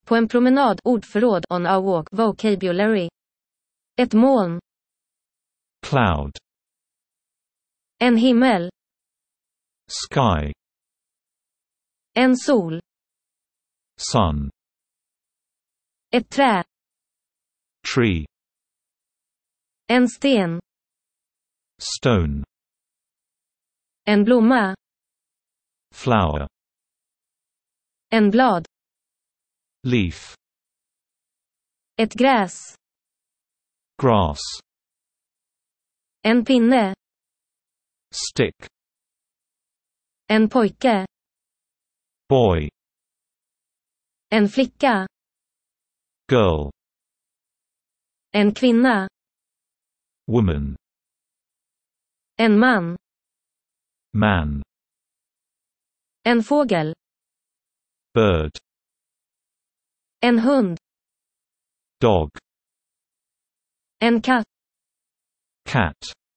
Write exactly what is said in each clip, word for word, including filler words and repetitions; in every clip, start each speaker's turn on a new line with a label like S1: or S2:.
S1: På en promenad, ordförråd, on a walk, vocabulary. Ett moln.
S2: Cloud.
S1: En himmel.
S2: Sky.
S1: En sol.
S2: Sun.
S1: Ett trä.
S2: Tree.
S1: En sten.
S2: Stone.
S1: En blomma.
S2: Flower.
S1: En blad.
S2: Leaf.
S1: Ett gräs.
S2: Grass.
S1: En pinne.
S2: Stick.
S1: En pojke.
S2: Boy.
S1: En flicka.
S2: Girl.
S1: En kvinna.
S2: Woman.
S1: En man.
S2: Man.
S1: En fågel.
S2: Bird.
S1: En hund.
S2: Dog.
S1: En katt.
S2: Cat.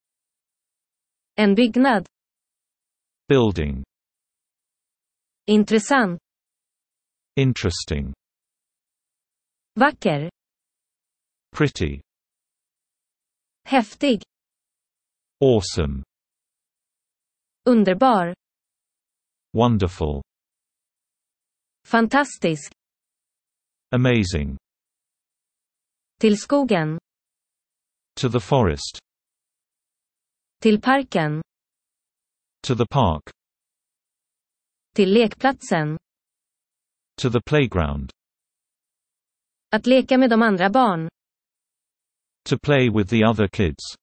S1: En byggnad.
S2: Building.
S1: Intressant.
S2: Interesting.
S1: Vacker.
S2: Pretty.
S1: Häftig.
S2: Awesome.
S1: Underbar.
S2: Wonderful.
S1: Fantastisk.
S2: Amazing.
S1: Till skogen.
S2: To the forest.
S1: Till parken.
S2: To the park.
S1: Till lekplatsen.
S2: To the playground.
S1: Att leka med de andra barn.
S2: To play with the other kids.